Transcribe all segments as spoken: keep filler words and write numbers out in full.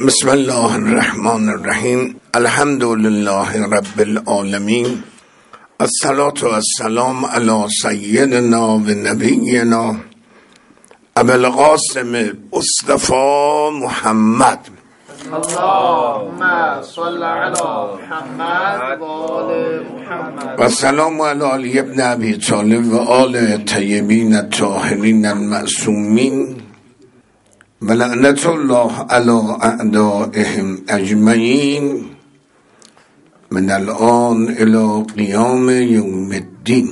بسم الله الرحمن الرحیم. الحمد لله رب العالمین. الصلاة والسلام علی سیدنا و نبینا ابی القاسم مصطفی محمد. اللهم صل علی محمد و آل محمد. و سلام علی علی ابن ابی طالب و آل طیبین الطاهرین المعصومین و لعنت الله علی اعدائهم اجمعین من الان الی قیام یوم الدین.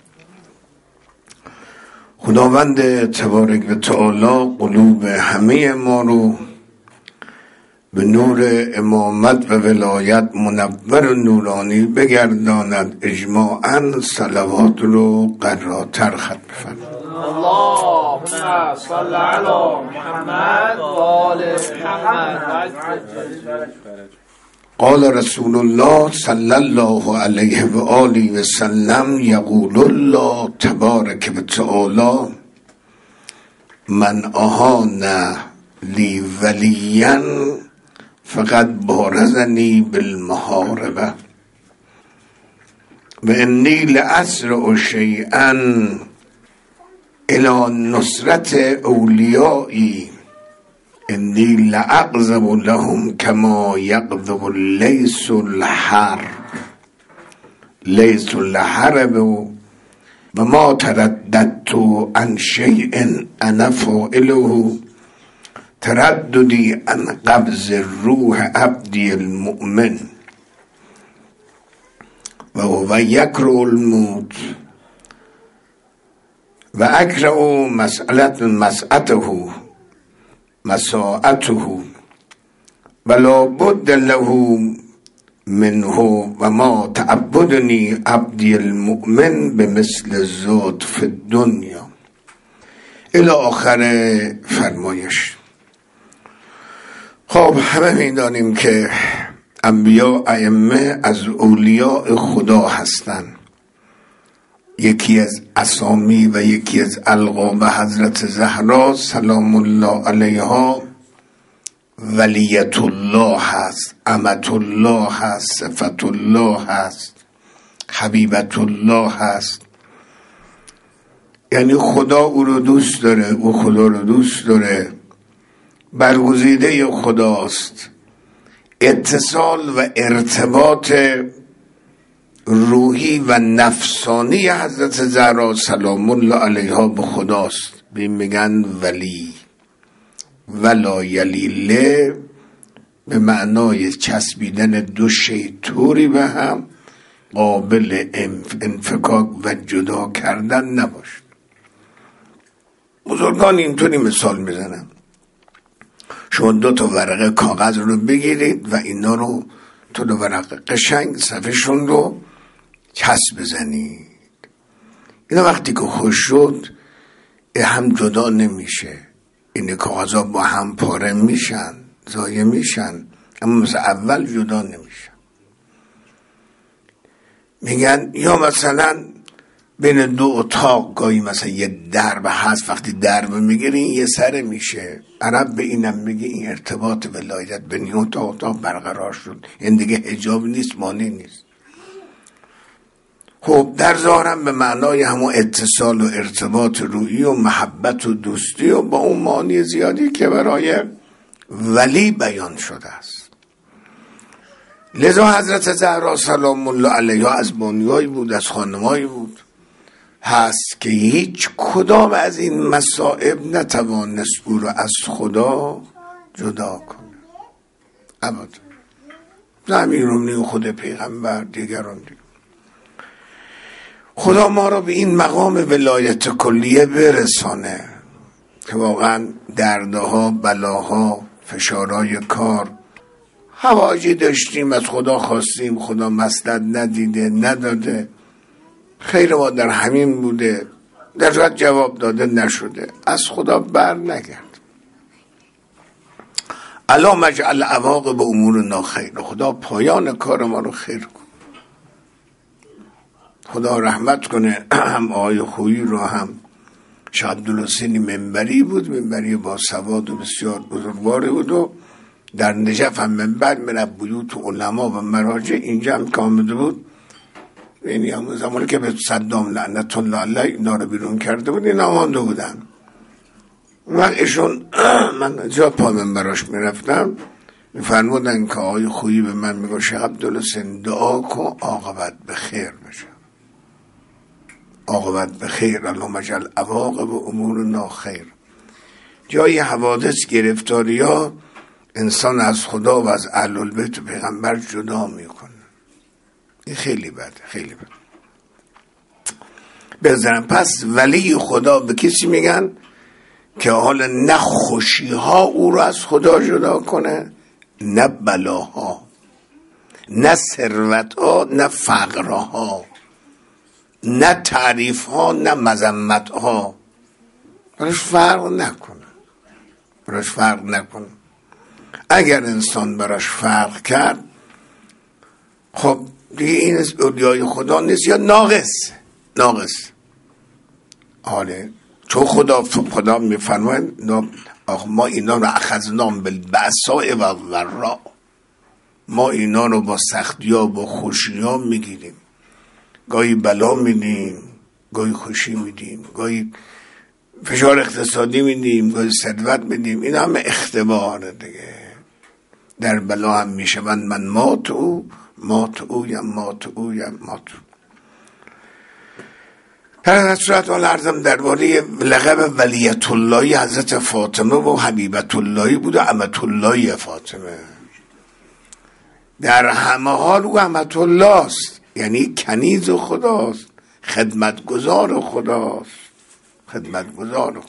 خداوند تبارک و تعالی قلوب همه ما رو به نور امامت و ولایت منور و نورانی بگرداند. اجماعاً صلوات رو قراتر ختم بفرمایید. اللهم صل علی محمد و آل محمد. قال رسول الله صلی الله علیه و آله و سلم یقول الله تبارک و تعالی من اهان لی ولیا فقد بارزنی بالمحاربه و انی لاسرع شیئا الى نصرت اولیایی انی لاغضب لهم کما یغضب لیث الحرب لیث الحرب و ما ترددت عن شیء انا فاعله ترددی عن قبض روح عبدی المؤمن و هو یکره الموت و اکره مسئلت مسعته مساعته ولا بد له منه و ما تعبدنی عبدی المؤمن بمثل الذات فی الدنیا الی آخر فرمایش. خب همه میدانیم که انبیا ائمه از اولیاء خدا هستند. یکی از اسامی و یکی از القاب حضرت زهرا سلام الله علیها ولیت الله هست، امت الله هست، صفت الله هست، حبیبت الله هست. یعنی خدا او رو دوست داره، او خدا رو دوست داره، برگزیده خداست. اتصال و ارتباط روحی و نفسانی حضرت زهرا سلام الله علیها به خداست. به میگن ولی ولا یلیله به معنای چسبیدن دو شی طوری به هم قابل انفکاک و جدا کردن نباشد. بزرگان اینطوری مثال میزنن. شما دو تا ورقه کاغذ رو بگیرید و اینا رو تو دو ورقه قشنگ صفحه‌شون رو چسب بزنید. اینا وقتی که خوش شد هم جدا نمیشه. این کاغذها با هم پاره میشن، ضایع میشن، اما مثل اول جدا نمیشن. میگن یا مثلا بین دو اتاق گاهی مثلا یه درب هست، وقتی درب میگیری این یه سره میشه. عرب به اینم میگه این ارتباط ولایت بین اون تا اتاق برقرار شد. این دیگه حجاب نیست، مانع نیست. خب در ظاهرم به معنای همون اتصال و ارتباط روحی و محبت و دوستی و با اون معانی زیادی که برای ولی بیان شده است. لذا حضرت زهرا سلام الله علیها از بانیایی بود، از خانمایی بود هست که هیچ کدام از این مصائب نتوانست او را از خدا جدا کنه ابدا. زمین خود پیغمبر دیگران دیگر. خدا ما را به این مقام ولایت کلیه برسانه که واقعا دردها، بلاها، فشارهای کار، حواجی داشتیم، از خدا خواستیم، خدا مسدد ندیده، نداده، خیر ما در همین بوده، در صورت جواب داده نشده، از خدا بر نگرد. الا مجعل عواقب امورنا خیر. خدا پایان کار ما رو خیر کن. خدا رحمت کنه. هم آقای خویی رو هم شاه عبدالحسینی منبری بود، منبری با سواد و بسیار بزرگواری بود و در نجف هم من بعد میرفت بیوت علما و مراجع، اینجا هم که آمده بود، یعنی همون زمانی که به صدام لعنت الله علیه اینا رو بیرون کرده بود این آمانده بودن. وقت ایشون من جا پا من براش میرفتم میفرمودن که آقای خویی به من میگه شیخ عبدالحسین دعا کن عاقبت به خیر بشه، عاقبت به خیر، اللهم اجعل عواقب امورنا خیر. جای حوادث گرفتاری ها انسان از خدا و از اهل البیت و پیغمبر جدا میکنه. این خیلی بده، خیلی بده. بذارم پس ولی خدا به کسی میگن که حالا نه خوشی ها او رو از خدا جدا کنه، نه بلاها، نه ثروت ها، نه فقر ها، نه تعریف ها، نه مذمت ها. براش فرق نکنه، براش فرق نکنه. اگر انسان براش فرق کرد خب دیگه این اولیای خدا نیست یا ناقص ناقص حاله. چون خدا خدا میفرماید ما اینا رو اخذنام بالبأساء و الضراء، ما اینا رو با سختی ها با خوشی ها میگیریم، گاهی بلا میدیم، گاهی خوشی میدیم، گاهی فشار اقتصادی میدیم، گاهی ثروت میدیم. این همه اختباره دیگه. در بلا هم میشوند من مات او مات او یا مات او یا مات او. هر صورت حال عرضم درباره لقب ولیت اللهی حضرت فاطمه و حبیبت اللهی بود و امت اللهی فاطمه. در همه حال او امت الله است، یعنی کنیز خداست، خدمتگزار خداست، خدمتگزار خداست.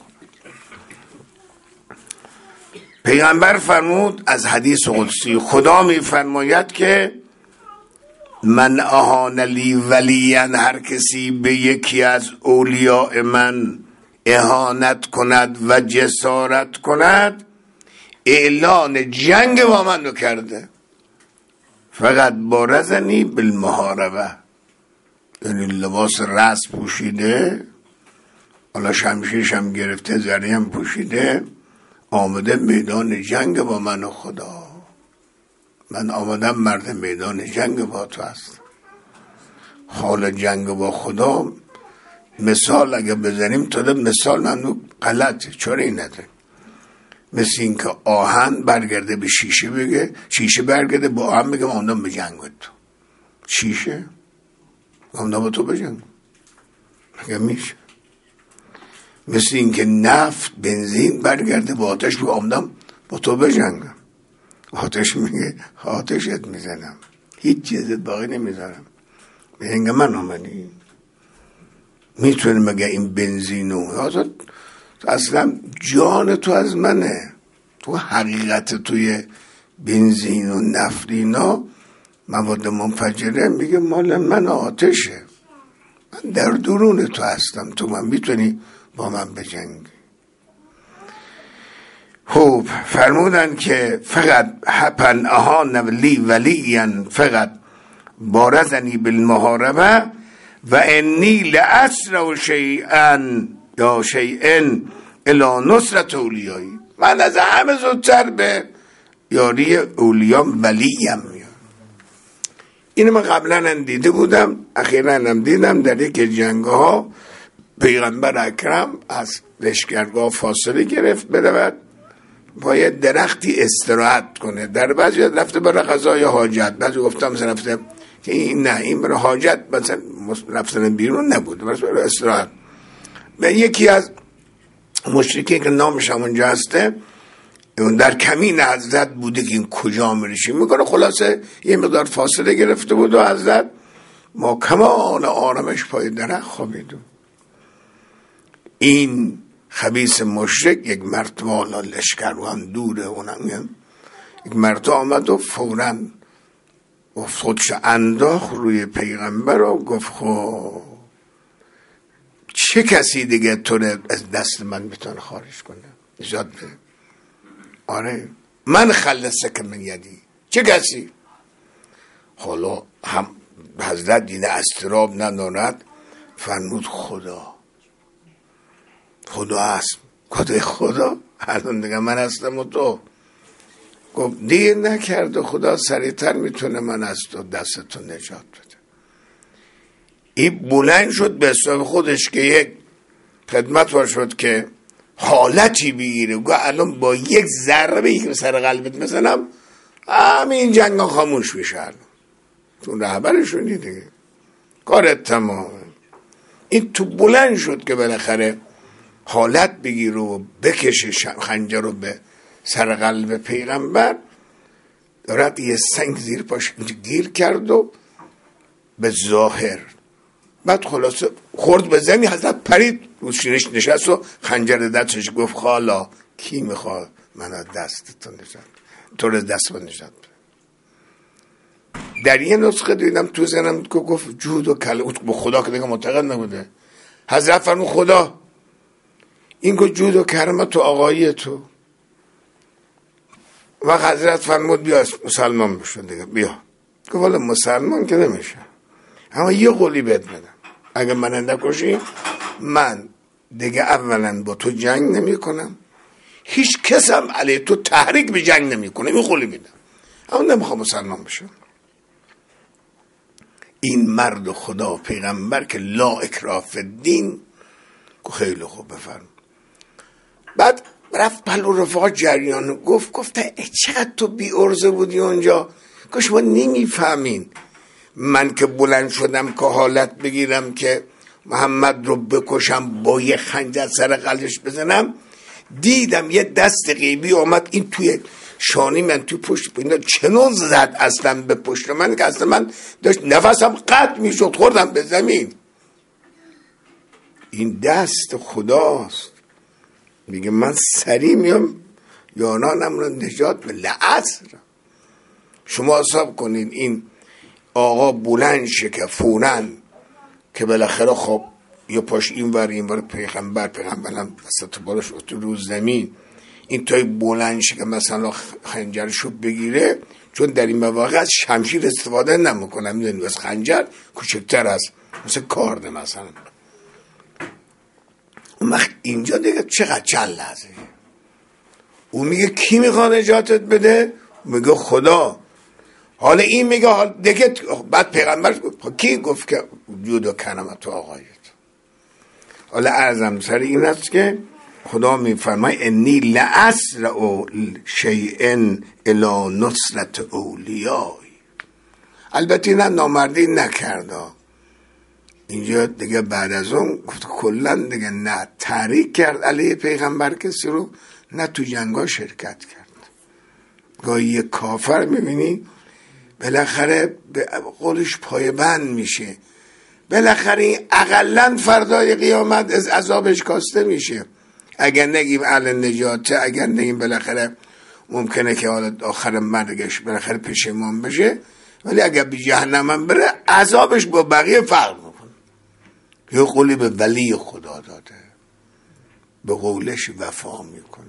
پیغمبر فرمود از حدیث قدسی، خدا می فرماید که من اهان لی ولیا، هر کسی به یکی از اولیاء من اهانت کند و جسارت کند اعلان جنگ با من رو کرده. فقط بارزنی بالمحاربه، یعنی لباس رأس پوشیده، حالا شمشیرش هم گرفته، زری هم پوشیده، آمده میدان جنگ با من و خدا. من آمدم مرد میدان جنگ با تو هست. حال جنگ با خدا مثال اگه بزنیم تا ده مثال من غلطه، چرا این نداره؟ مثل این که آهن برگرده به شیشه بگه، شیشه برگرده با آهن بگه آمدم به جنگ با تو. شیشه آمدم با تو به جنگ مگه میشه؟ مثل این که نفت بنزین برگرده با آتش بگه آمدم با تو به جنگ. آتش میگه آتشت میزنم، هیچ چیزت باقی نمیذارم، به هنگ من آمدی. میتونه مگه این بنزینو اصلا جان تو از منه، تو حقیقت توی بنزین و نفت اینا مواد منفجره میگه مال من آتشه، من در درون تو هستم، تو من میتونی با من بجنگی. خوب فرمودن که فقط حپن اهان لی ولیا فقط بارزنی بالمحاربه و انی لاسرع شیئا یا شیئا الی نصرت اولیایی، من از همه زودتر به یاری اولیام ولیم میام. اینو من قبلا هم دیده بودم، اخیرا هم دیدم در یک جنگ ها پیغمبر اکرم از لشکرگاه فاصله گرفت برود باید درختی استراحت کنه، در بعضی رفته برای قضای حاجت، بعضی گفتم مثلا رفته که این نه این برای حاجت مثلا رفتن بیرون نبود، برای استراحت. و یکی از مشرکین که نامش همونجا هسته در کمین حضرت بوده که این کجا میرشی میکنه، خلاصه یه مقدار فاصله گرفته بود و حضرت ما کمال آرامش پای درخت خوابیدو. این خبیث مشرک یک مرتبه حالا لشکروان دوره اونم یک مرتبه آمد و فوراً خودش انداخت روی پیغمبر و گفت خب چه کسی دیگه تو رو از دست من میتونه خارج کنه؟ نجات بده. آره من خلصه که من یدی، چه کسی؟ حالا هم حضرت دیده استراب ندارد فرمود خدا. خدا هست. کده خدا؟ الان دیگه من هستم و تو. گفت دیر نکرد و خدا سریعتر میتونه من از تو دستتو نجات بده. این بلند شد به حساب خودش که یک خدمت وار شد که حالتی بگیره، گفت الان با یک ضربه یک سر قلبت مثلا همین جنگ ها خاموش میشه. تو رهبرشونی دیگه کارت تمامه. این تو بلند شد که بالاخره حالت بگیره و بکشه خنجر رو به سر قلب پیغمبر. دارد یه سنگ زیر پاش گیر کرد و به ظاهر بعد خلاصه خورد به زمین، حضرت پرید رو شیرش نشست و خنجر دستش گفت خالا کی میخواد من از دستتون نجات تو رو دست با نجات بده. در یه نسخه دیدم تو زنم که گفت جود و کله به خدا که دیگه معتقد نبوده. حضرت فرمود خدا این که جود و کرم تو آقایی تو. و حضرت فرمود بیا مسلمان بشون دیگه بیا. گفت والا مسلمان که نمیشه، اما یه قولی بهت بدم اگه من نکشی من دیگه اولا با تو جنگ نمی کنم، هیچ کسم علیه تو تحریک به جنگ نمی کنم، این قولی میدم، اما نمیخوام مسلمان بشم. این مرد خدا پیغمبر که لا اکراه فی الدین که خیلی خوب بفرم. بعد رفت پلو رفاق جریان گفت گفته چقدر تو بی ارزه بودی اونجا که شما نمیفهمین من که بلند شدم که حالت بگیرم که محمد رو بکشم با یه خنجر سر قلبش بزنم، دیدم یه دست غیبی آمد این توی شانی من توی پشت اینا چنون زد اصلا به پشت من که اصلا من داشت نفسم قطع میشد خوردم به زمین. این دست خداست. میگه من سریع میام یانانم رو نجات به لعصر. شما حساب کنین این آقا بلند شه که فورن که بالاخره خب یه پاش این ور این ور پیغمبر پیغمبرم وسط بالش تو رو زمین، این تای بلند شه که مثلا خنجرشو بگیره، چون در این مواقع از شمشیر استفاده نمیکنم، میدونی بس خنجر کوچکتر است مثل کارد مثلا. اون وقت اینجا دیگه چقدر چند لحظه اون میگه کی میخواد نجاتت بده؟ میگه خدا. حالا این میگه حالا دیگه بعد پیغمبر کی گفت که جود و کرم تو آقایت. حالا عرضم سر این است که خدا میفرمای انی لاسرع شیئا الی نصرت اولیای. البته نه نامردی نکرده اینجا دیگه، بعد از اون گفت کلن دیگه نه تحریک کرد علیه پیغمبر کسی رو، نه تو جنگا شرکت کرد. گاهی یه کافر میبینی بالاخره به قولش پایبند میشه، بالاخره این اقلن فردای قیامت از عذابش کاسته میشه. اگر نگیم اهل نجاته، اگر نگیم بالاخره ممکنه که حالا آخر مرگش بالاخره پشیمان بشه، ولی اگر به جهنم بره عذابش با بقیه فرق میکنه. یه قولی به ولی خدا داده، به قولش وفا میکنه.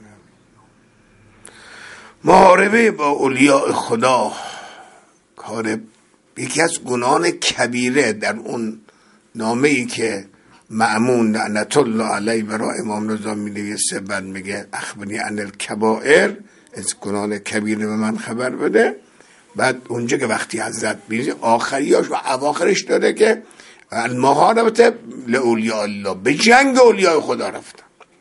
محاربه با اولیاء خدا کار یکی از گناهان کبیره در اون نامه‌ای که مأمون لعنت الله علیه برای امام رضا می‌نویسه، بعد میگه اخبرنی عن الکبائر، از گناهان کبیره به من خبر بده. بعد اونجا که وقتی حضرت میگه آخریاش و اواخرش داده که المحاربه لاولیاء الله، به جنگ اولیاء خدا رفتن.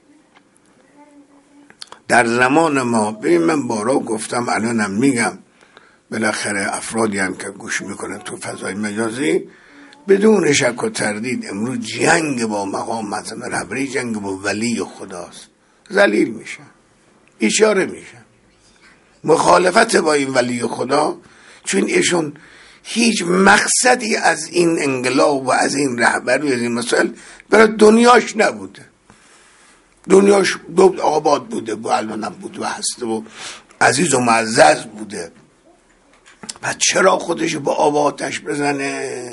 در زمان ما ببین من بارا گفتم الانم میگم، بالاخره افرادی هم که گوش میکنن تو فضای مجازی بدون شک و تردید امروز جنگ با مقام مثلا رهبری، جنگ با ولی خداست. ذلیل میشن، اشاره میشن، مخالفت با این ولی خدا، چون ایشون هیچ مقصدی از این انقلاب و از این رهبری و از این مسائل برای دنیاش نبوده. دنیاش دو آباد بوده، با الانم بود و هسته و عزیز و معزز بوده. بعد چرا خودش با آب آتش بزنه؟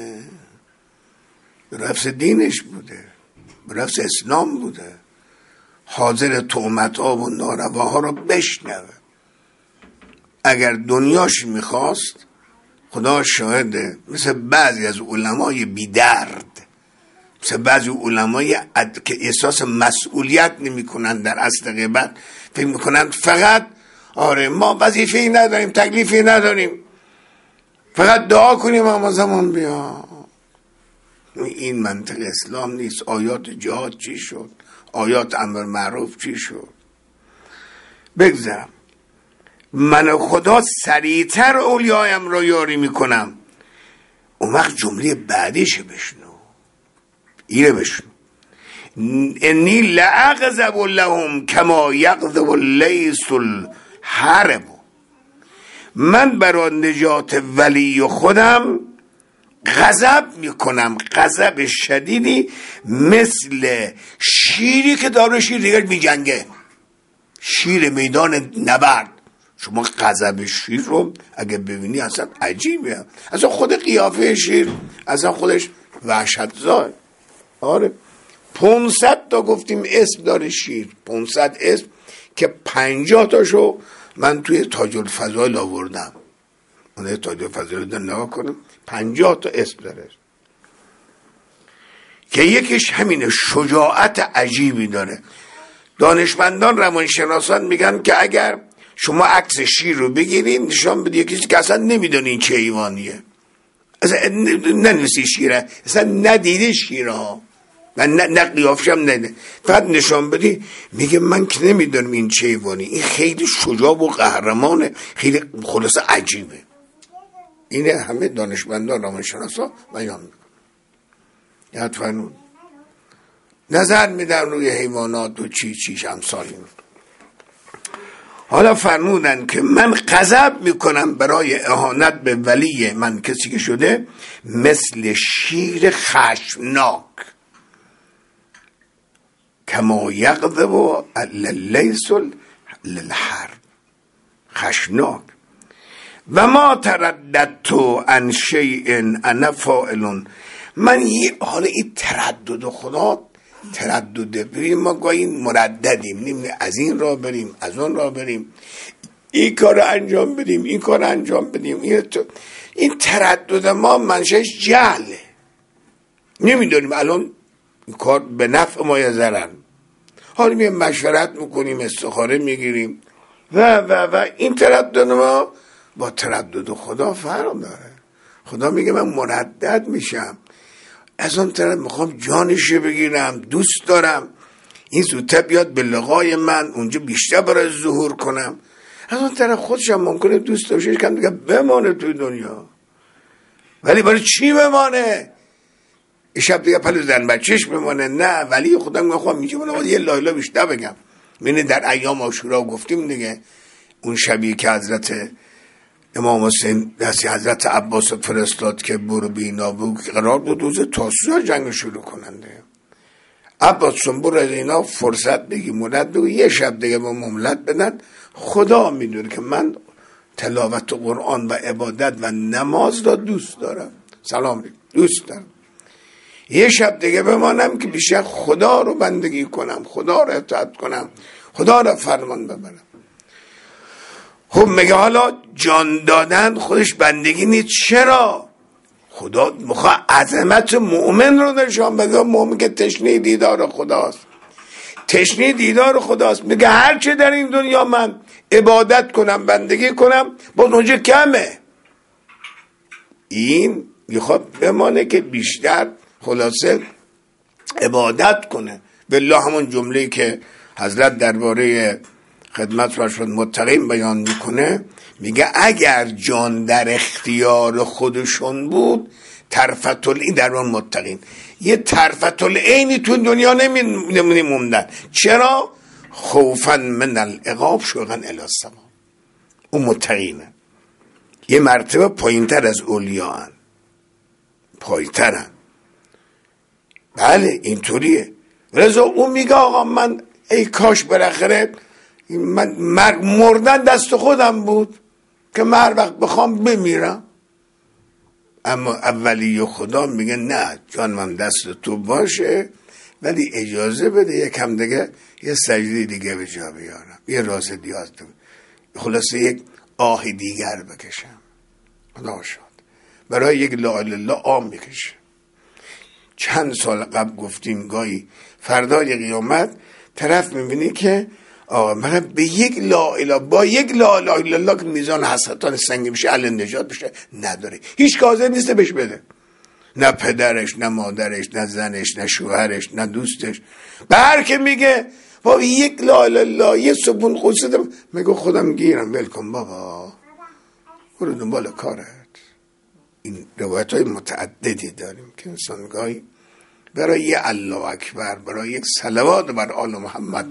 برفس دینش بوده، برفس اسلام بوده، حاضر تهمت ها و نارواها رو بشنوه. اگر دنیاش میخواست خدا شاهده، مثل بعضی از علمای بیدرد، مثل بعضی علمای که احساس مسئولیت نمی کنن در اصل غیبت، فکر میکنن فقط آره ما وظیفه‌ای نداریم، تکلیفی نداریم، فقط دعا کنیم اما زمان بیا. این منطق اسلام نیست. آیات جهاد چی شد؟ آیات امر معروف چی شد؟ بگذارم من خدا سریعتر اولیایم را یاری میکنم. اون وقت جمله بعدیش بشنو، اینه بشنو: انی لاغضب لهم کما یغضب اللیث الحرب. من برای نجات ولی خودم غضب میکنم، غضب شدیدی، مثل شیری که داره شیر دیگر میجنگه، شیر میدان نبرد. شما غضب شیر رو اگه ببینی اصلا عجیبه، اصلا خود قیافه شیر اصلا خودش وحشتزار. آره پونصد تا گفتیم اسم داره شیر، پونصد اسم که پنجاه تاشو من توی تاج الفضائل آوردم. من تاج الفضائل رو نگاه کنم، پنجاه تا اسم داره که یکیش همینه، شجاعت عجیبی داره. دانشمندان روانشناسان میگن که اگر شما عکس شیر رو بگیرین نشان بدی کسی که اصلا نمیدونی این چه حیوانیه، اصلا ننویسی شیره، اصلا ندیده شیره ها، من نه, نه قیافش هم نده، فقط نشان بدی میگه من که نمیدونم این چه حیوانی، این خیلی شجاع و قهرمانه، خیلی خلاصه عجیبه. اینه همه دانشمندان روانشناسا بیان میکنن. یاد فرمون نظر میدن روی حیوانات و چی چیش امثال این. حالا فرمودن که من غضب میکنم برای اهانت به ولی من کسی که شده مثل شیر خشمناک، کما یغضب اللیث للحرب، خشمناک. و ما ترددت عن شیء انا فاعل. من یه حالا این تردد خدا تردد بریم، ما گاهی مرددیم، نمیدونیم از این راه بریم از اون راه بریم، این کار رو انجام بدیم این کار رو انجام بدیم. این, این تردد ما منشأش جهله، نمیدونیم الان این کار به نفع ما یا ضرر. حالا میایم مشورت میکنیم، استخاره میگیریم و و و این تردد ما با تردد خدا فرق داره. خدا میگه من مردد میشم، از اون طرف میخوام جانش بگیرم، دوست دارم این زودتر بیاد به لقای من، اونجا بیشتر برای ظهور کنم. از اون طرف خودشم ممکنه دوست داشته کم دیگه بمانه توی دنیا، ولی برای چی بمانه؟ شب دیگه پلو زن بچهش بمانه؟ نه، ولی خدا میخوام میگه من یه لایلا بیشتر بگم. ببینید در ایام عاشورا گفتیم دیگه، اون شبیه که حضرت امام حسین دستی حضرت عباس فرستاد که برو بینا بود، قرار بود روز تاسوعا جنگ شروع کننده. عباس برو از اینا فرصت بگی، مولد بگو یه شب دیگه با مملت بدن. خدا میدونه که من تلاوت قرآن و عبادت و نماز را دوست دارم، سلام دوست دارم، یه شب دیگه بمانم که بیشتر خدا رو بندگی کنم، خدا رو اطاعت کنم، خدا رو فرمان ببرم. خب میگه حالا جان دادن خودش بندگی نیست. چرا؟ خدا میخواد عظمت مؤمن رو نشان بده. مؤمن که تشنه دیدار خداست، تشنه دیدار خداست. میگه هر چه در این دنیا من عبادت کنم بندگی کنم باز اونجا کمه. این میخواد بمانه که بیشتر خلاصه عبادت کنه. بالله همون جمله که حضرت درباره خدمت فرشاد متقین بیان میکنه، میگه اگر جان در اختیار خودشون بود طرفت العین در اون متقین، یه طرفت العینی تو دنیا نمی موندن. چرا؟ خوفا من العقاب شوقا الی السما. اون متقینه، یه مرتبه پایینتر از اولیاءن، پایینترن. بله اینطوریه. رضا اون میگه آقا من ای کاش بالاخره من مردن دست خودم بود که من هر وقت بخوام بمیرم. اما اولی خدا میگه نه، جان من دست تو باشه ولی اجازه بده یکم دیگه یه سجده دیگه به جا بیارم، یه راز دیاز دیگه، خلاصه یک آه دیگر بکشم. خدا شد برای یک لا اله الا الله آه میکشه. چند سال قبل گفتیم گاهی فردای قیامت طرف میبینی که آقا من به یک لا اله با یک لا اله الا الله که میزان حسرتان سنگین میشه اهل نجات بشه نداره. هیچ حاضر نیست بهش بده، نه پدرش، نه مادرش، نه زنش، نه شوهرش، نه دوستش. به هر که میگه با یک لا اله الا الله یه صبون قدس دم میگه خودم گیرم ولکن بابا برو دنبال کارت. این روایت های متعددی داریم که انسان گاهی برای یه الله اکبر، برای یک صلوات بر آل محمد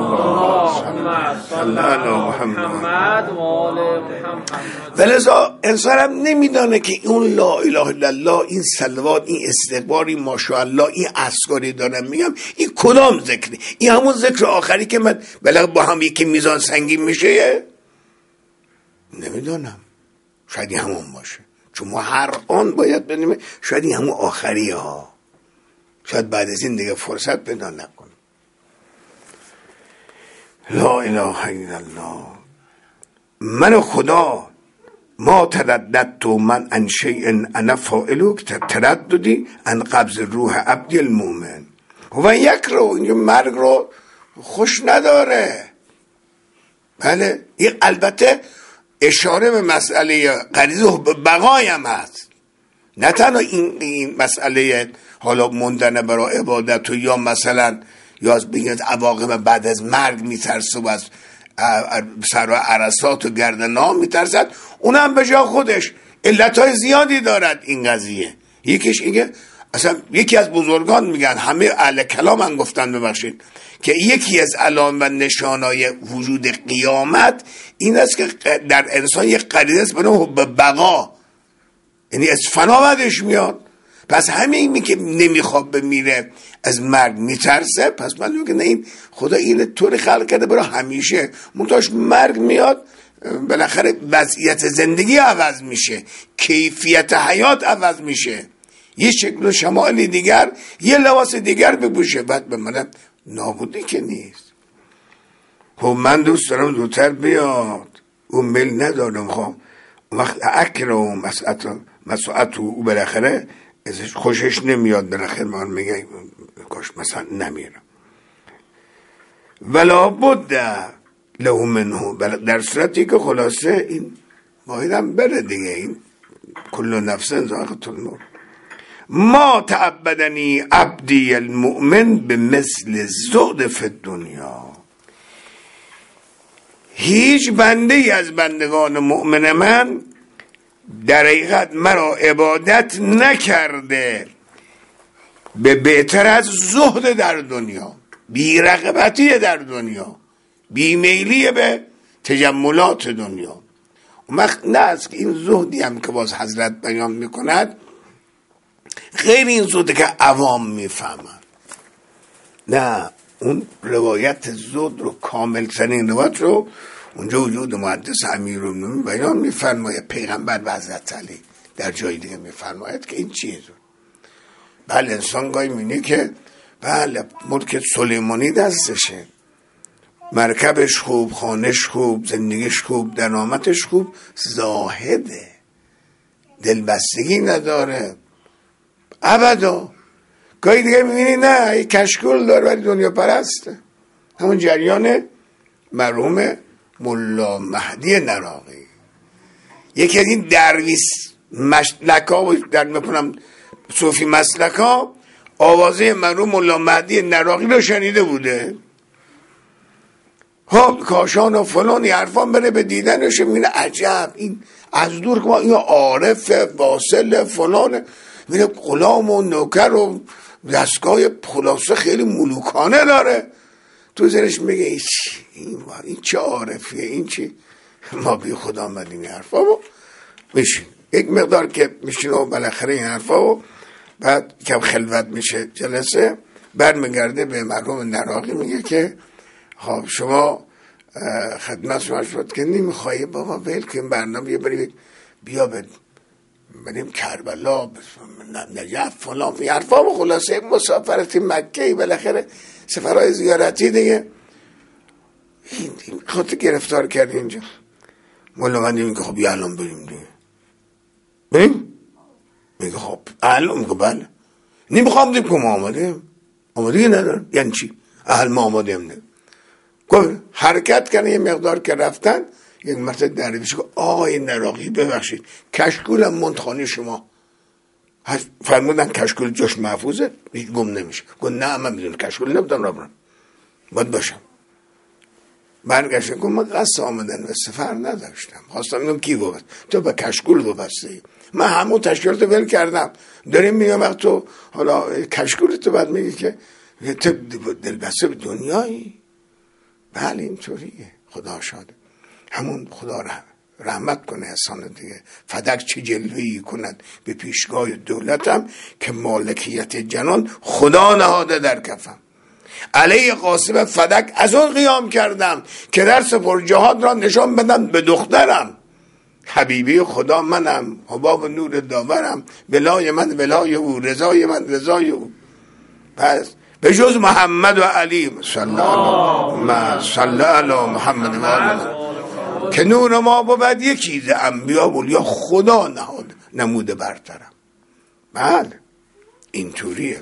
ولذا انسان هم نمیدانه که اون لا اله الا الله، این صلوات، این استغفار، این ماشاءالله، این اذکاری دارم میگم، این کدام ذکری؟ این همون ذکر آخری که من بلغ با هم یکی میزان سنگین میشه؟ نمیدانم، شاید همون باشه، چون ما هر آن باید بدونیم شاید این همون آخری ها، شاید بعد از این دیگه فرصت پیدا نکنم. لا اله الا الله. من خدا ما ترددت من ان شیء انا فاعلو، ترددی ان قبض روح عبد المؤمن و یک رو اینجا مرگ رو خوش نداره. بله این البته اشاره به مسئله غریزه بقای هم هست، نه تنها این, این مسئله حالا موندن برای عبادت و یا مثلا یا از بگید عواقب بعد از مرگ میترسه و از سر و عرصات و گردنام میترسد، اونم به جا خودش علتهای زیادی دارد این قضیه. یکیش اینه اصلا یکی از بزرگان میگن، همه اهل کلام هم گفتن ببخشید که یکی از علائم و نشانهای وجود قیامت این است که در انسان یک غریزه است به نام بقا، یعنی از فنا بعدش میاد. پس همین می که نمیخواد بمیره از مرگ میترسه، پس من میگم نه این خدا این طوری خلق کرده برای همیشه، منتاش مرگ میاد بالاخره وضعیت زندگی عوض میشه، کیفیت حیات عوض میشه، یه شکل و شمالی دیگر، یه لباس دیگر بپوشه، بعد به منم نابودی که نیست. خب من دوست دارم زودتر بیاد، اون میل ندارم، خب وقت اکرم مسعت مسعت او بالاخره ازش خوشش نمیاد، بالاخره من میگه کاش مثلا نمیرم. ولا بد له منه، در صورتی که خلاصه این باید بره دیگه، این کل نفس ذائقة الموت. ما تعبدنی عبدی المؤمن به مثل زهد فی الدنیا، هیچ بنده ای از بندگان مؤمن من در حقیقت مرا عبادت نکرده به بهتر از زهد در دنیا، بی رغبتی در دنیا، بی میلی به تجملات دنیا. اون وقت نه از که این زهدی هم که باز حضرت بیان میکند غیر این زهده که عوام میفهمن، نه اون روایت زهد رو کامل ترین روایت رو اونجا وجود محدث امیرالمومنین بیان میفرماید، پیغمبر و حضرت علی در جای دیگه میفرماید که این چیه. بله انسان گاهی میینه که بله ملک سلیمانی دستشه، مرکبش خوب، خانش خوب، زندگیش خوب، درآمدش خوب، زاهده، دلبستگی نداره ابدا. گاهی دیگه میبینی نه یک کشکول داره ولی دنیا پرسته. همون جریان مرحوم ملا مهدی نراقی، یکی از این درویش مسلکا و در میکنم صوفی مسلکا آوازه مرحوم ملا مهدی نراقی رو شنیده بوده. خب کاشان و فلان حرفان بره به دیدنش میبینه عجب این از دور که این عارف واصل فلان، میره غلام و نوکر و دستگاه خلاصه خیلی ملوکانه داره، تو زنش میگه این چی؟ این, این چه عارفیه، این چی؟ ما بی خدا آمدیم این حرفا و میشین یک مقدار که میشین و بالاخره این حرفا و بعد کم خلوت میشه جلسه، بعد میگرده به مرحوم نراقی میگه که خب شما خدمت شما شد که نمیخوایی بابا ول که برنامه بریم بیا بریم کربلا نجف فلان این حرفا و خلاصه مسافرتی مکهی بالاخره سفرهای زیارتی دیگه این خودت گرفتار کردی اینجا. مولا من میگه خب یه الان بریم دیگه بریم، میگه خب الان، میگه بله نمیخوام دیم که ما آماده آماده ندارم. یعنی چی؟ اهل ما آماده هم نه. گفت حرکت کردن یه مقدار که رفتن، یک مرتبه درویش گفت آقای نراقی ببخشید کشکولم منتخانه شما. فرمودن کشکول جاش محفوظه هیچ گم نمیشه. گفت نه من میدونم کشکول نبودم را برم باید باشم. برگشتن گفت من قصد آمدن به سفر نداشتم، خواستم میدونم کی گفت تو به کشکول وابسته ای. من همون تشکیلات ول کردم داریم میگم وقت تو حالا کشکول تو بعد میگی که تو دلبسته به دنیایی. بله اینطوریه. خدا شاده همون خدا رحمت کنه احسان دیگه. فدک چه جلوه‌ای کند به پیشگاه دولتم که مالکیت جنان خدا نهاده در کفم. علیه قاسم فدک از اون قیام کردم که در سپر جهاد را نشان بدم به دخترم. حبیبی خدا منم، حباب نور داورم، ولای من ولای او، رضای من رضای او. پس به جز محمد و علی صلی الله صلی علی محمد و علی که نور ما بود یکی ز انبیا و اولیا خدا نهاد نموده برترم. بله اینطوریه.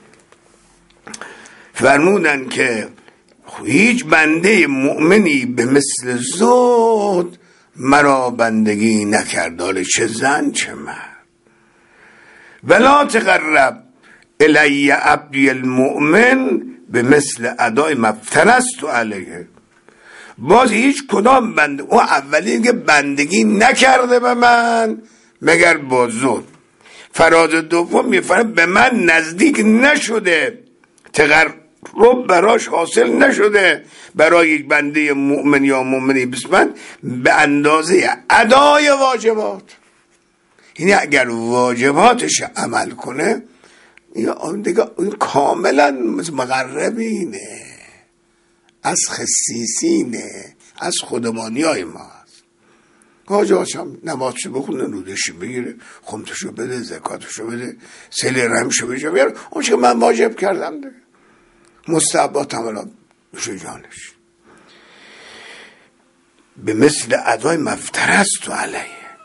فرمودن که هیچ بنده مؤمنی به مثل زود مرا بندگی نکرد، حالا چه زن چه مرد. ولا تقرب الی عبدی المؤمن به مثل ادای مفترست علیه. باز هیچ کدام بنده او اولی که بندگی نکرده به من مگر با زود. فراز دوم میفرم به من نزدیک نشده، تقرب براش حاصل نشده برای یک بنده مؤمن یا مؤمنی بسمن به اندازه ادای واجبات. یعنی اگر واجباتش عمل کنه یا دیگه کاملا مقربینه، از خصیصینه، از خودمانی های ما هست. حاجاش هم نمازشو بخونه، رودشو بگیره، خمتشو بده، زکاتشو بده، سل رحمشو بجا بیاره، اون چه من واجب کردم دیگه. مستحبات هم بشه جانش به مثل ادای مفترست و علیه.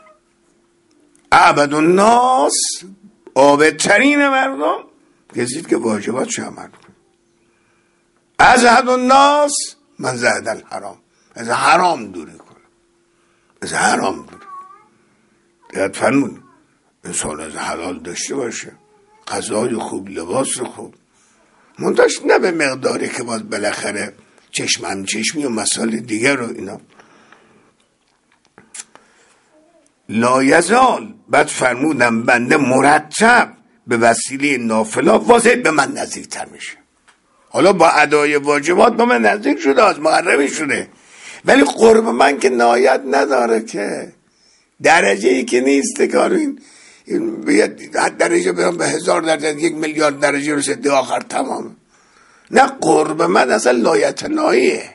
عبد الناس عابدترین مردم کسید که واجبات چه عمل کنه. از حد الناس من زهد الحرام، از حرام دوری کنه، از حرام دوری. دیت فرمون انسان از حلال داشته باشه، غذای خوب، لباس خوب، منتش نه به مقداری که باز بالاخره چشم هم چشمی و مسائل دیگر رو اینا. لایزال بعد فرمودم بنده مرتب به وسیله نافلا واضح به من نزدیکتر میشه. حالا با ادای واجبات با من نزدیک شده، از مقربی شده، ولی قرب من که نهایت نداره، که درجه ای که نیست کارو. این حد درجه برام به هزار درجه، یک میلیارد درجه رسید آخر تمام. نه قرب من اصلا لایتناهیه.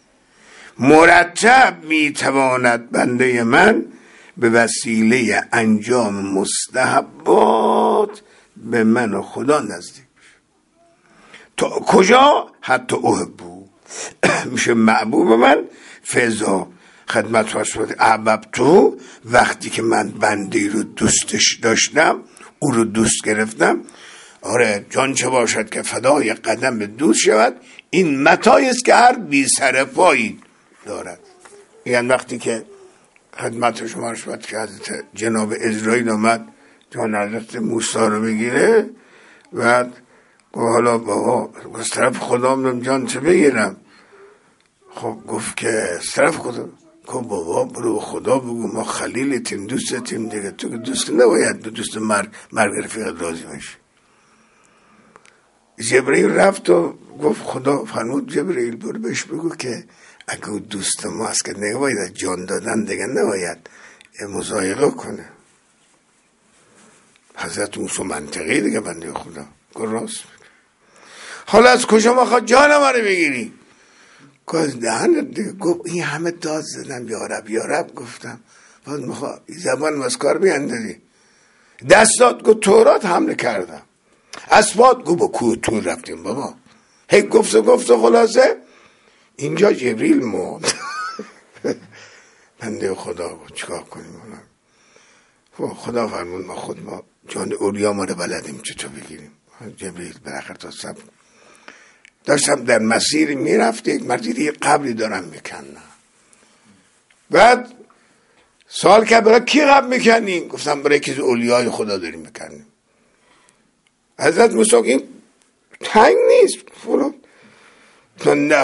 مرتب میتواند بنده من به وسیله انجام مستحبات به من و خدا نزدیک بشه. تا کجا؟ حتی احبو میشه محبوب من. فضا خدمت فرسوده احباب تو، وقتی که من بنده رو دوستش داشتم، او رو دوست گرفتم. آره جان چه باشد که فدای قدم دوست شود، این متاعی است که هر بی سر پایی دارد. یعنی وقتی که خدمت شما رسوت که حضرت جناب عزرائیل آمد جان حضرت موسی رو بگیره، بعد حالا بابا از طرف خدا میدم جان چه بگیرم؟ خب گفت که از طرف خدا. گفت بابا برو خدا بگو ما خلیلتیم، دوستتیم دیگه، تو که دوست نباید دوست مرگ مرگ رفیق راضی باشی. جبرئیل رفت و گفت خدا فرمود جبرئیل برو بهش بگو که اگه دوست ما است که نباید جان دادن دیگه نباید مضایقه کنه. حضرت موسی منطقی دیگه بنده خدا گفت راست. حالا از کجا ما جان ما رو بگیری؟ گفت دهن دیگه. گفت این همه داد زدم یارب یارب گفتم باید میخواه زبان مسکار بیندازی. دستات گفت تورات حمله کردم، اسباد گفت با کوه تور رفتیم بابا. هی گفت و گفت و خلاصه اینجا جبریل موند. بنده خدا بود چیکار کنیم؟ خدا فرمود ما خود ما جان اولیا ما رو بلدیم چطور بگیریم. جبریل بالاخره تا سب داشتم در مسیر میرفت، یک مردی دیگه قبری دارم میکنم. بعد سوال کرد برای کی قبر میکنی؟ گفتم برای یکی از اولیای خدا داریم میکنیم. حضرت موسی این تنگ نیست فرو نه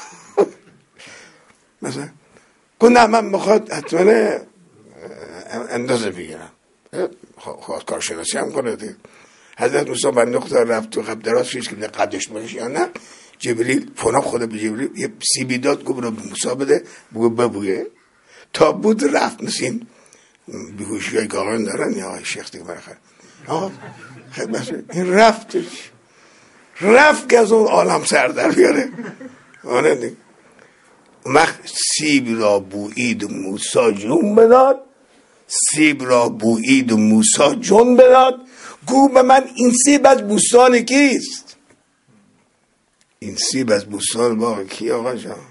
مثلا گفت نه من میخواد حتما اندازه بگیرم، خواهد کارشناسی هم کنه دیگه. حضرت موسی بر نقطه رفت تو قبر دراز فیش که قدش باشه یا نه. جبریل فونا خدا به جبریل یه سیبی داد گفت رو به موسی بده بگو ببویه تا بود رفت. نسین بیهوشی های گاهان دارن یا های شیخ دیگه برخواه آقا خیلی بسید این رفتش رفت که از اون عالم سر در بیاره. آنه دیگه وقت سیب را بویید موسی جون بداد، سیب را بویید موسی جون بداد. گو به من این سیب از بوستان کیست؟ این سیب از بوستان با کی آقا جان؟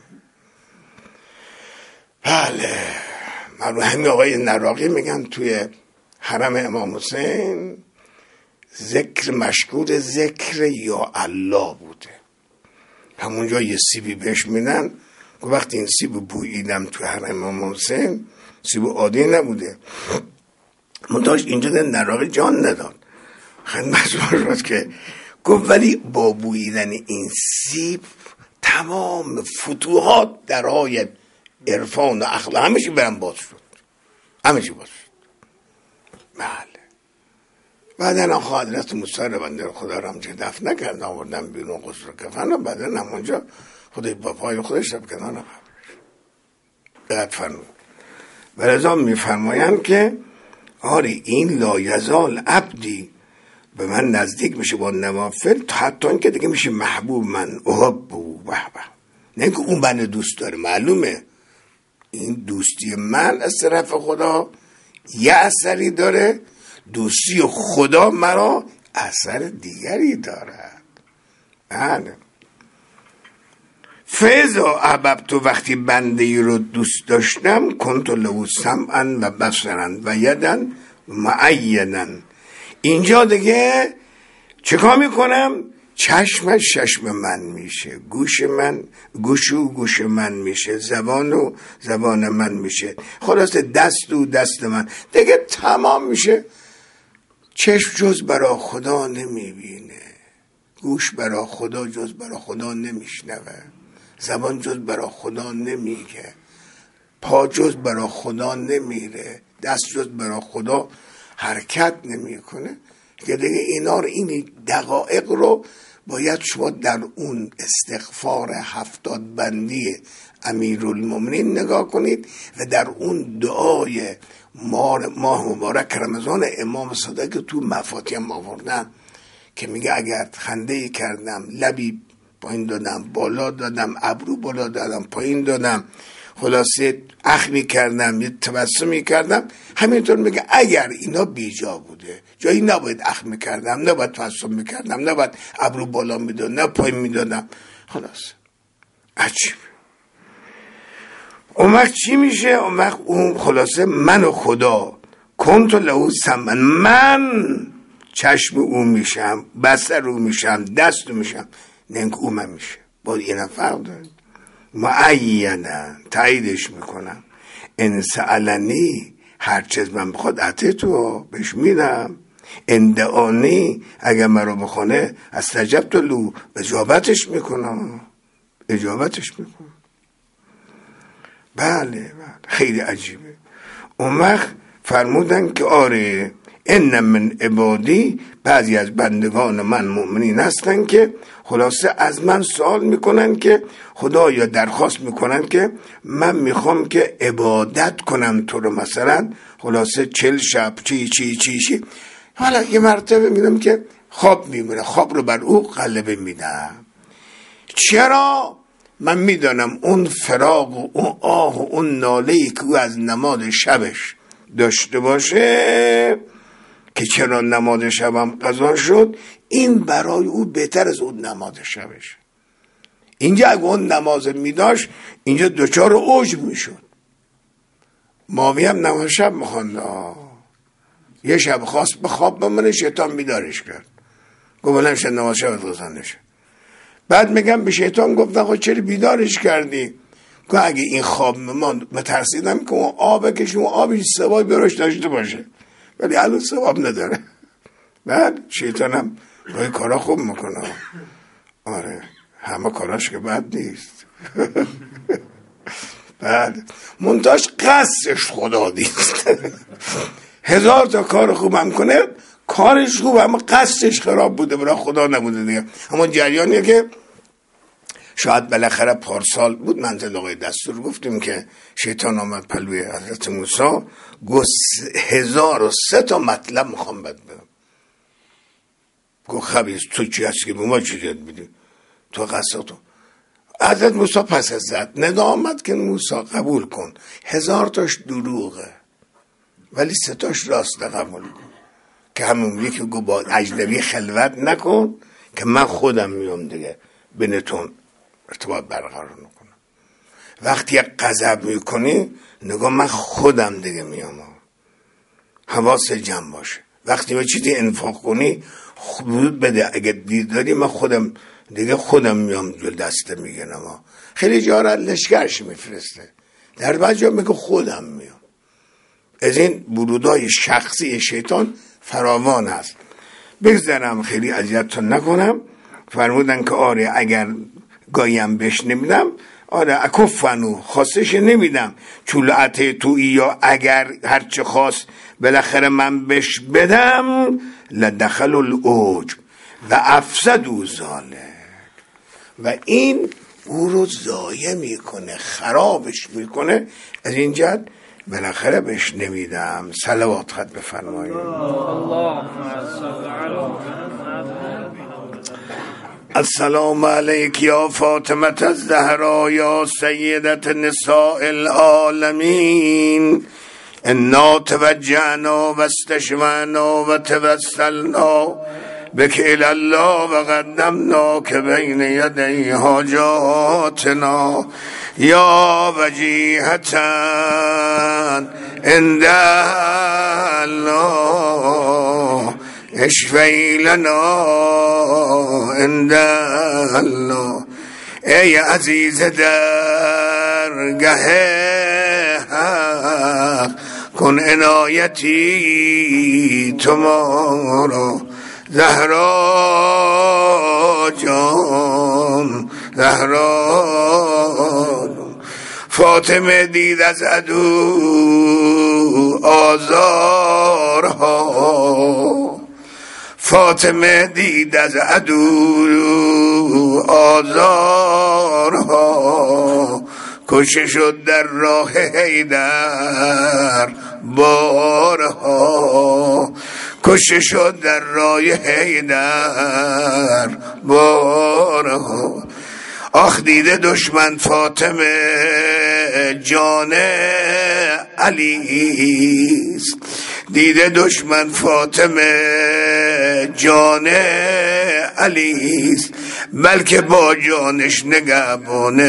بله من همین آقای نراقی میگن توی حرم امام حسین ذکر مشکور ذکر یا الله بوده. همونجا یه سیبی بهش میدن که وقتی این سیب بوییدم توی حرم امام حسین سیب عادی نبوده، منتاش اینجا در نراقی جان نداد. خدمت شما شد که گفت ولی با بوییدن این سیب تمام فتوحات درهای عرفان و اخلاق همه چی برم باز شد، همه چی باز شد. بله بعدن آخه حضرت موسی رو بنده خدا رو همچه دفن نکرد، آوردن بیرون قصر کفن و بعدن همونجا خودی با پای خودش رو بکنن و قبرش فرمود. و رضا میفرمایند که آری این لایزال عبدی به من نزدیک میشه با نوافل حتی این که دیگه میشه محبوب من احب و بحبه، نه که اون من دوست داره. معلومه این دوستی من از طرف خدا یه اثری داره، دوستی خدا مرا اثر دیگری دارد. بله فیضا احببت وقتی بنده ای رو دوست داشتم کنت له سمعا و بصرا و یدا معینا. اینجا دیگه چه کار میکنم؟ چشمش چشم من میشه، گوش من گوشو گوش من میشه، زبان و زبان من میشه، خلاصه دست و دست من دیگه تمام میشه. چشم جز برا خدا نمیبینه، گوش برا خدا جز برا خدا نمیشنوه، زبان جز برا خدا نمیگه، پا جز برا خدا نمیره، دست جز برا خدا حرکت نمیکنه. که دیگه اینا رو این دقایق رو باید شما در اون استغفار هفتاد بندی امیرالمومنین نگاه کنید و در اون دعای ماه مبارک رمضان امام صادق که تو مفاتیح هم آوردن که میگه اگر خنده‌ای کردم لبی پایین دادم بالا دادم ابرو بالا دادم پایین دادم خلاصه اخمی کردم یه تبسمی کردم، همینطور میگه اگر اینا بیجا بوده جایی نباید اخمی کردم، نباید تبسم میکردم، نباید ابرو بالا میدادم، نه پایین میدادم. خلاص عجیب. اون وقت چی میشه؟ اون وقت اون خلاصه من و خدا کنت له سمعا، من چشم او میشم، بصر او میشم، دست او میشم، نه اینکه او من میشه. باید این فرق داره. معینا تاییدش میکنم. ان سألنی هر چیز من بخواد عطه تو بهش میدم، اندعانی اگر من رو بخونه استجبت له اجابتش میکنم، اجابتش میکنم. بله بله خیلی عجیبه. اون وقت فرمودن که آره ان من عبادی، بعضی از بندگان من مؤمنین هستن که خلاصه از من سوال میکنن که خدایا درخواست میکنن که من میخوام که عبادت کنم تو رو، مثلا خلاصه چل شب چی چی چی چی. حالا یه مرتبه میدم که خواب میبره، خواب رو بر او غلبه میدم. چرا؟ من میدانم اون فراق و اون آه و اون نالهی که او از نماز شبش داشته باشه که چرا نماز شبم قضا شد، این برای او بهتر از اون نماز شبش. اینجا اگه اون نماز میداشت اینجا دوچار عجب میشد. ماوی هم نماز شب میخواند، یه شب خواست به خواب بمونه، شیطان بیدارش کرد، گفت بلند شد نماز شب قضا نشه. بعد میگم به شیطان گفتن خود چرا بیدارش کردی؟ که اگه این خواب من مترسیدم که اون آبه که شما آبی ثوابی براش داشته باشه، ولی الان ثواب نداره. بعد شیطانم گاهی کارا خوب میکنه، آره همه کاراش که بد نیست. بعد منتاش قصدش خدا دید. هزار تا کار خوبم کنه، کارش خوب اما قصدش خراب بوده، برای خدا نبوده دیگه. اما جریانیه که شاید بالاخره پارسال بود منطقه دستور گفتیم که شیطان آمد پلوی حضرت موسی، گفت هزار و سه تا مطلب میخوام بد بدم. گفت خبیث تو چی هستی که به ما چی یاد میدی؟ تو قصد تو. حضرت موسی پس از زد ندا آمد که موسی قبول کن، هزار تاش دروغه ولی سه تاش راسته قبول کن. که همون یکی گفت با اجنبی خلوت نکن که من خودم میام دیگه بینتون ارتباط برقرار نکنم. وقتی یک غضب میکنی نگاه من خودم دیگه میام، حواس جمع باشه. وقتی به چیزی انفاق کنی خود بده، اگه دید داری من خودم دیگه خودم میام جل دسته میگنم. خیلی جا را لشکرش میفرسته، در بعض جا میگه خودم میام. از این برودای شخصی شیطان فراوان هست. بگذارم خیلی اذیتتون نکنم. فرمودن که آره اگر گایم بهش نمیدم، آره اکفنو خواستش نمیدم، چولعته توی یا اگر هرچه خواست بالاخره من بهش بدم، لدخل العجب و افسدوا ذلک، و این او رو ضایع میکنه، خرابش میکنه. از این جهت بالاخره بهش نمیدم. صلوات خط بفرمایید. السلام علیک یا فاطمه الزهرا یا سیدت نساء العالمین، انا توجهنا و استشفعنا و توسلنا بک الله و قدمنا که بین یدی حاجاتنا یا وجیهتا عند الله اشفی لنا عند الله. ای عزیز درگه حق کن عنایتی تمارا، زهرا جان زهرا جان. فاطمه دید از عدو آزارها، فاطمه دید از عدو آزارها، کشته شد در راه حیدر بارها، کشته شد در راه حیدر بارها. آخ دیده دشمن فاطمه جان علیست، دیده دشمن فاطمه جان علیست، بلکه با جانش نگهبان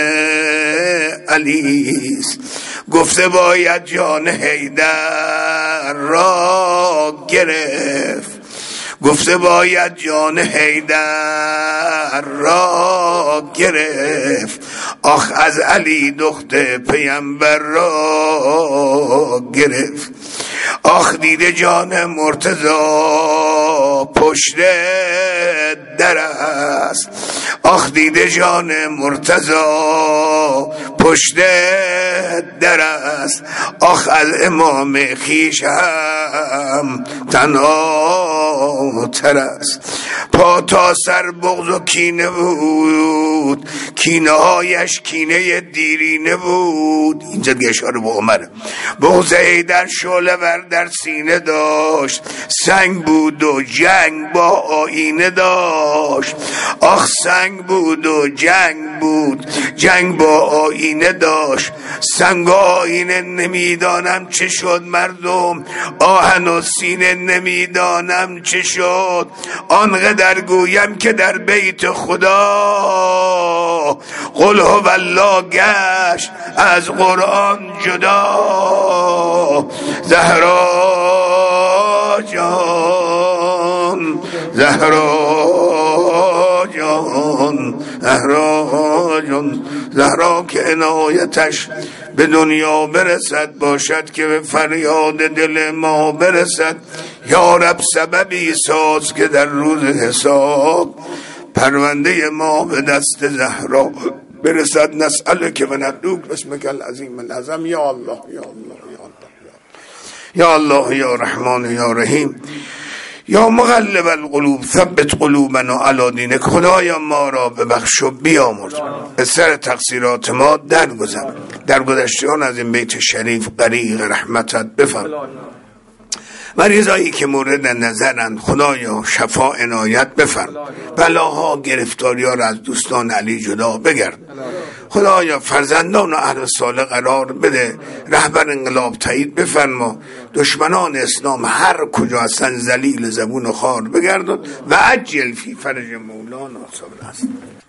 علیست. گفته باید جان حیدر را گرفت، گفته باید جان حیدر را گرفت. آخ از علی دختر پیامبر را گرفت. آخ دیده جان مرتضی پشت در است، آخ دیده جان مرتضی پشت در است. آخ از امام خیش هم تنها تر است. پا تا سر بغض و کینه بود، کینه هایش کینه دیرینه بود. اینجا اشاره به عمر. بغض حیدر شعله ور در سینه داشت، سنگ بود و جنگ با آینه داشت. آخ سنگ بود و جنگ بود، جنگ با آینه داشت. سنگ و آینه نمیدانم چه شد مردم، آهن و سینه نمیدانم چه شد. آنقدر گویم که در بیت خدا قل هو الله گشت از قرآن جدا. زهرا جان زهرا جان جان زهرا جان زهرا که عنایتش به دنیا برسد باشد که به فریاد دل ما برسد. یا رب سببی ساز که در روز حساب پرونده ما به دست زهرا برسد. نسألک و ندعوک باسمک العظیم العظم. یا الله یا الله یا الله یا رحمان یا رحیم یا مقلب القلوب ثبت قلوبنا علی دینک. خدایا ما را ببخش و بیامرز، از سر تقصیرات ما درگذر، در گذشتگان از این بیت شریف غریق رحمتت بفرما. مریضایی که مورد نظرند خدایا شفا عنایت بفرما، بلاها گرفتاری‌ها را از دوستان علی جدا بگرد. خدایا فرزندان و اهل صالح قرار بده، رهبر انقلاب تایید بفرما، دشمنان اسلام هر کجا هستن ذلیل زبون و خوار بگردد و عجل فی فرج مولانا صبر است.